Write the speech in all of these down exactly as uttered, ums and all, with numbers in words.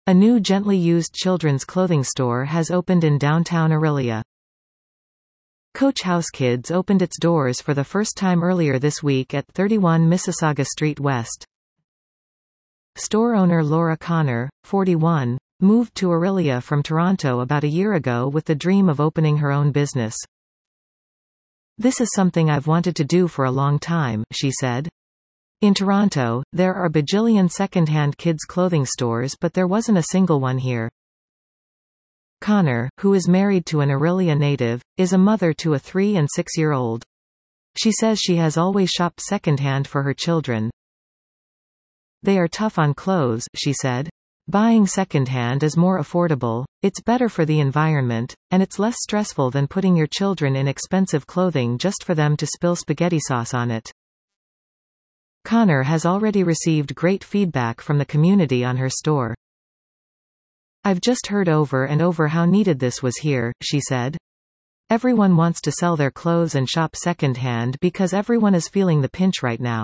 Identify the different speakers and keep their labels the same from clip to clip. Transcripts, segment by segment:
Speaker 1: A new gently used children's clothing store has opened in downtown Orillia. Coach House Kids opened its doors for the first time earlier this week at thirty-one Mississauga Street West. Store owner Laura Connor, forty-one, moved to Orillia from Toronto about a year ago with the dream of opening her own business. "This is something I've wanted to do for a long time," she said. "In Toronto, there are a bajillion second-hand kids' clothing stores, but there wasn't a single one here." Connor, who is married to an Orillia native, is a mother to a three- and six-year-old. She says she has always shopped second-hand for her children. "They are tough on clothes," she said. "Buying second-hand is more affordable, it's better for the environment, and it's less stressful than putting your children in expensive clothing just for them to spill spaghetti sauce on it." Connor has already received great feedback from the community on her store. "I've just heard over and over how needed this was here," she said. "Everyone wants to sell their clothes and shop second-hand because everyone is feeling the pinch right now."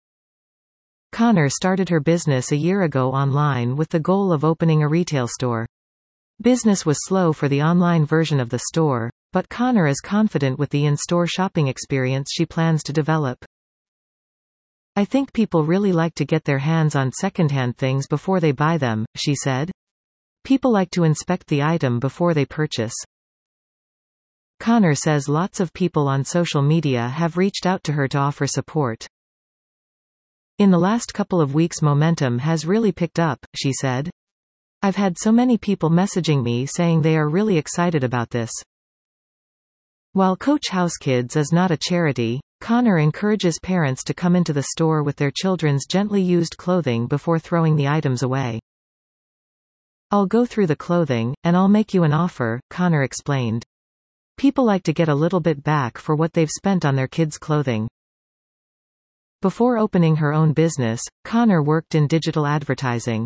Speaker 1: Connor started her business a year ago online with the goal of opening a retail store. Business was slow for the online version of the store, but Connor is confident with the in-store shopping experience she plans to develop. "I think people really like to get their hands on second-hand things before they buy them," she said. "People like to inspect the item before they purchase." Connor says lots of people on social media have reached out to her to offer support. "In the last couple of weeks momentum has really picked up," she said. "I've had so many people messaging me saying they are really excited about this." While Coach House Kids is not a charity, Connor encourages parents to come into the store with their children's gently used clothing before throwing the items away. "I'll go through the clothing, and I'll make you an offer," Connor explained. "People like to get a little bit back for what they've spent on their kids' clothing." Before opening her own business, Connor worked in digital advertising.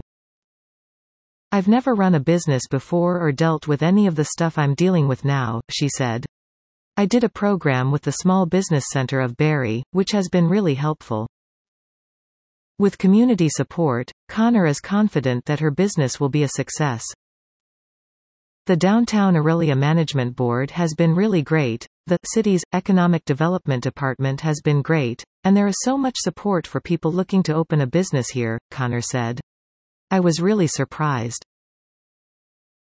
Speaker 1: "I've never run a business before or dealt with any of the stuff I'm dealing with now," she said. "I did a program with the Small Business Center of Barrie, which has been really helpful." With community support, Connor is confident that her business will be a success. "The Downtown Orillia Management Board has been really great, the city's Economic Development Department has been great, and there is so much support for people looking to open a business here," Connor said. "I was really surprised.